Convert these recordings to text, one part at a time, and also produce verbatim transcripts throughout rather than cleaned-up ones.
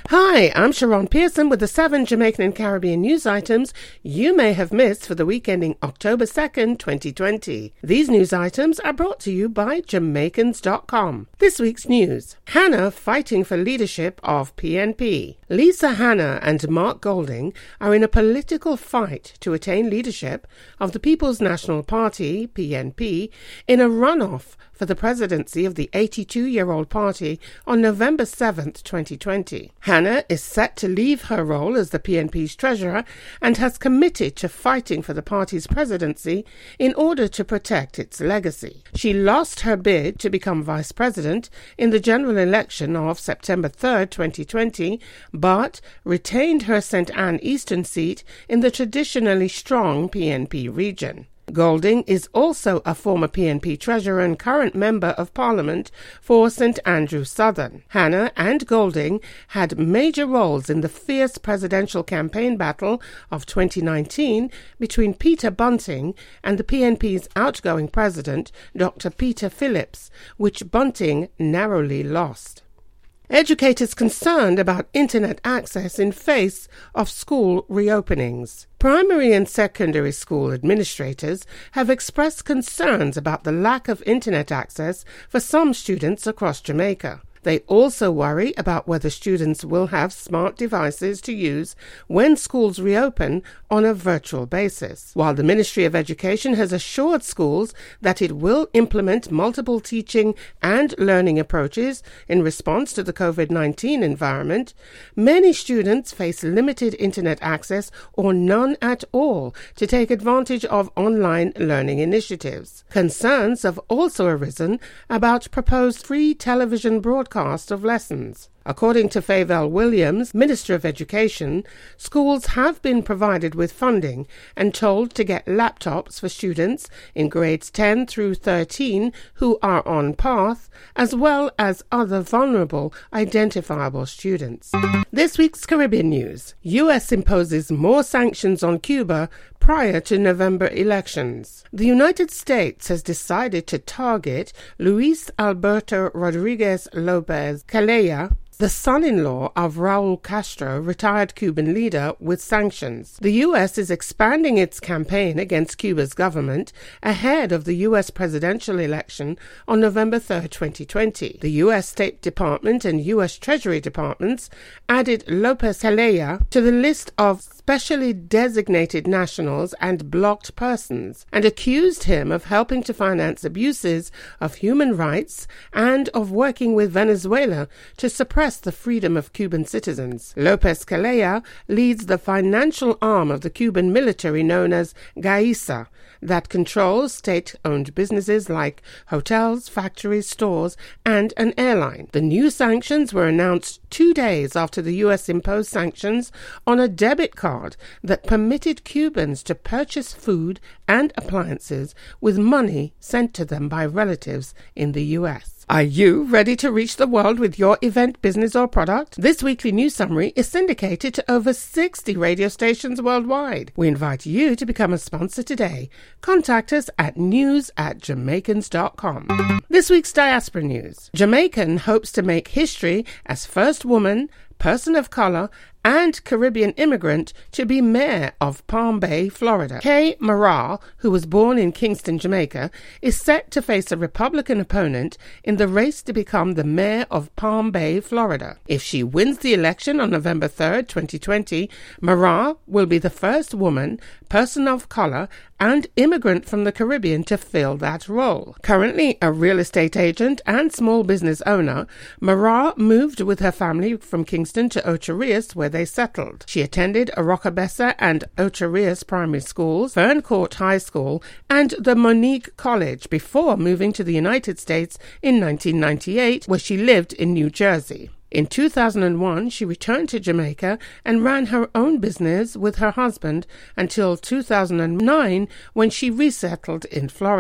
Hi, I'm Sharon Pearson with the seven Jamaican and Caribbean news items you may have missed for the week ending October second, twenty twenty. These news items are brought to you by Jamaicans dot com. This week's news: Hannah fighting for leadership of P N P. Lisa Hannah and Mark Golding are in a political fight to attain leadership of the People's National Party, P N P, in a runoff for the presidency of the eighty-two-year-old party on November seventh, twenty twenty. Hannah is set to leave her role as the P N P's treasurer and has committed to fighting for the party's presidency in order to protect its legacy. She lost her bid to become vice president in the general election of September third, twenty twenty, but retained her Saint Ann Eastern seat in the traditionally strong P N P region. Golding is also a former P N P treasurer and current member of Parliament for Saint Andrew Southern. Hannah and Golding had major roles in the fierce presidential campaign battle of twenty nineteen between Peter Bunting and the P N P's outgoing president, Doctor Peter Phillips, which Bunting narrowly lost. Educators concerned about internet access in face of school reopenings. Primary and secondary school administrators have expressed concerns about the lack of internet access for some students across Jamaica. They also worry about whether students will have smart devices to use when schools reopen on a virtual basis. While the Ministry of Education has assured schools that it will implement multiple teaching and learning approaches in response to the COVID nineteen environment, many students face limited internet access or none at all to take advantage of online learning initiatives. Concerns have also arisen about proposed free television broadcasts of lessons. According to Fayval Williams, Minister of Education, schools have been provided with funding and told to get laptops for students in grades ten through thirteen who are on path, as well as other vulnerable identifiable students. This week's Caribbean news: U S imposes more sanctions on Cuba prior to November elections. The United States has decided to target Luis Alberto Rodriguez Lopez Calella, the son-in-law of Raul Castro, retired Cuban leader, with sanctions. The U S is expanding its campaign against Cuba's government ahead of the U S presidential election on November third, twenty twenty. The U S State Department and U S Treasury Departments added Lopez Calella to the list of specially designated nationals and blocked persons and accused him of helping to finance abuses of human rights and of working with Venezuela to suppress the freedom of Cuban citizens. Lopez Calella leads the financial arm of the Cuban military known as GAISA that controls state-owned businesses like hotels, factories, stores, and an airline. The new sanctions were announced two days after the U S imposed sanctions on a debit card that permitted Cubans to purchase food and appliances with money sent to them by relatives in the U S. Are you ready to reach the world with your event, business, or product? This weekly news summary is syndicated to over sixty radio stations worldwide. We invite you to become a sponsor today. Contact us at news at Jamaicans dot com. This week's diaspora news: Jamaican hopes to make history as first woman, person of color, and Caribbean immigrant to be mayor of Palm Bay, Florida. Kay Marah, who was born in Kingston, Jamaica, is set to face a Republican opponent in the race to become the mayor of Palm Bay, Florida. If she wins the election on November third, twenty twenty, Marah will be the first woman, person of color, and immigrant from the Caribbean to fill that role. Currently a real estate agent and small business owner, Marah moved with her family from Kingston to Ocho Rios, where they settled. She attended Arocabessa and Ocho Rios primary schools, Fern Court High School, and the Monique College before moving to the United States in nineteen ninety-eight, where she lived in New Jersey. In two thousand one, she returned to Jamaica and ran her own business with her husband until two thousand nine, when she resettled in Florida.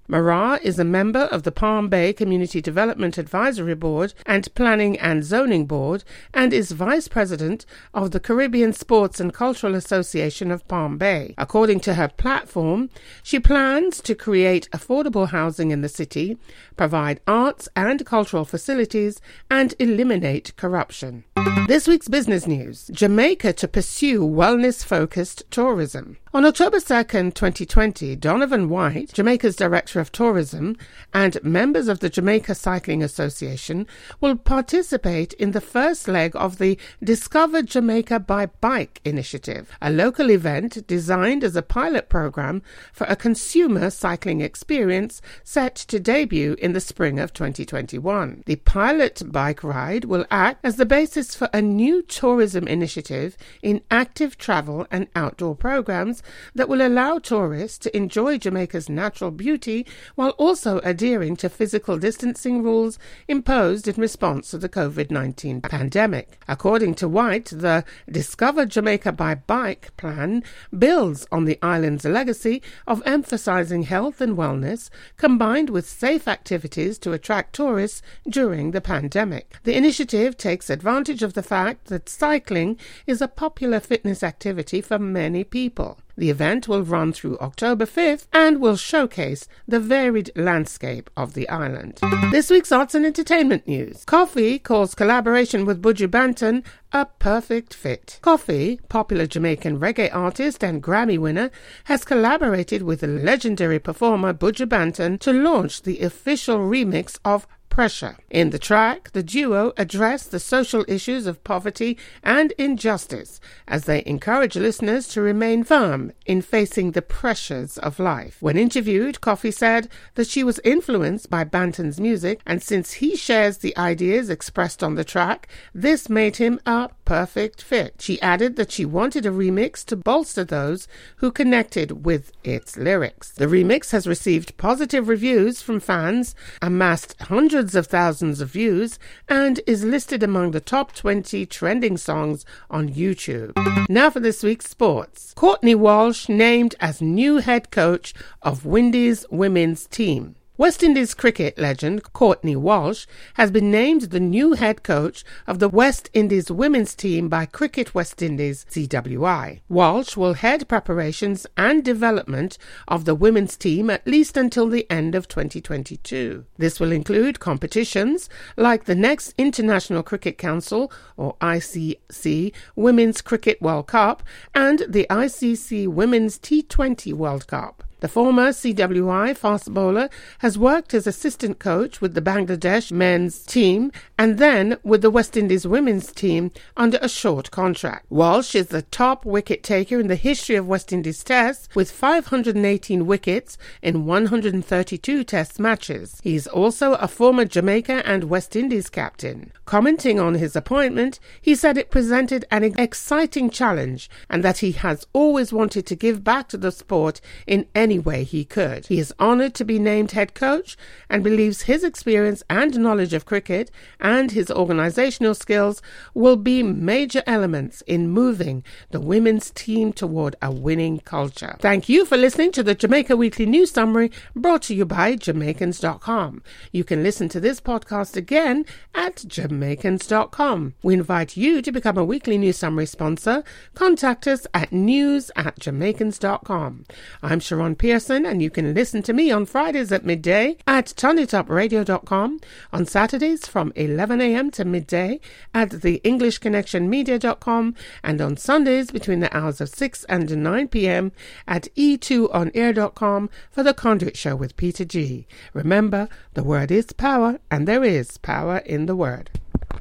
Marah is a member of the Palm Bay Community Development Advisory Board and Planning and Zoning Board and is Vice President of the Caribbean Sports and Cultural Association of Palm Bay. According to her platform, she plans to create affordable housing in the city, provide arts and cultural facilities, and eliminate corruption. This week's business news: Jamaica to pursue wellness-focused tourism. On October second, twenty twenty, Donovan White, Jamaica's Director of Tourism, and members of the Jamaica Cycling Association will participate in the first leg of the Discover Jamaica by Bike initiative, a local event designed as a pilot program for a consumer cycling experience set to debut in the spring of twenty twenty-one. The pilot bike ride will act as the basis for a new tourism initiative in active travel and outdoor programs that will allow tourists to enjoy Jamaica's natural beauty while also adhering to physical distancing rules imposed in response to the covid nineteen pandemic. According to White, the Discover Jamaica by Bike plan builds on the island's legacy of emphasizing health and wellness, combined with safe activities to attract tourists during the pandemic. The initiative takes advantage of the fact that cycling is a popular fitness activity for many people. The event will run through October fifth and will showcase the varied landscape of the island. This week's arts and entertainment news. Koffee calls collaboration with Buju Banton a perfect fit. Koffee, popular Jamaican reggae artist and Grammy winner, has collaborated with the legendary performer Buju Banton to launch the official remix of Pressure. In the track, the duo address the social issues of poverty and injustice as they encourage listeners to remain firm in facing the pressures of life. When interviewed, Koffee said that she was influenced by Banton's music, and since he shares the ideas expressed on the track, this made him a perfect fit. She added that she wanted a remix to bolster those who connected with its lyrics. The remix has received positive reviews from fans, amassed hundreds of thousands of views, and is listed among the top twenty trending songs on YouTube. Now for this week's sports. Courtney Walsh named as new head coach of Windies women's team. West Indies cricket legend Courtney Walsh has been named the new head coach of the West Indies women's team by Cricket West Indies C W I. Walsh will head preparations and development of the women's team at least until the end of twenty twenty-two. This will include competitions like the next International Cricket Council or I C C Women's Cricket World Cup and the I C C Women's T twenty World Cup. The former C W I fast bowler has worked as assistant coach with the Bangladesh men's team and then with the West Indies women's team under a short contract. Walsh is the top wicket taker in the history of West Indies Tests with five hundred eighteen wickets in one hundred thirty-two Test matches. He is also a former Jamaica and West Indies captain. Commenting on his appointment, he said it presented an exciting challenge and that he has always wanted to give back to the sport in any any way he could. He is honoured to be named head coach and believes his experience and knowledge of cricket and his organisational skills will be major elements in moving the women's team toward a winning culture. Thank you for listening to the Jamaica Weekly News Summary brought to you by Jamaicans dot com. You can listen to this podcast again at Jamaicans dot com. We invite you to become a Weekly News Summary sponsor. Contact us at news at Jamaicans dot com. I'm Sharon Pearson, and you can listen to me on Fridays at midday at turn it up radio dot com, on Saturdays from eleven a.m. to midday at the english connection media dot com, and on Sundays between the hours of six and nine p.m. at e two on air dot com for The Conduit Show with Peter G. Remember, the word is power, and there is power in the word.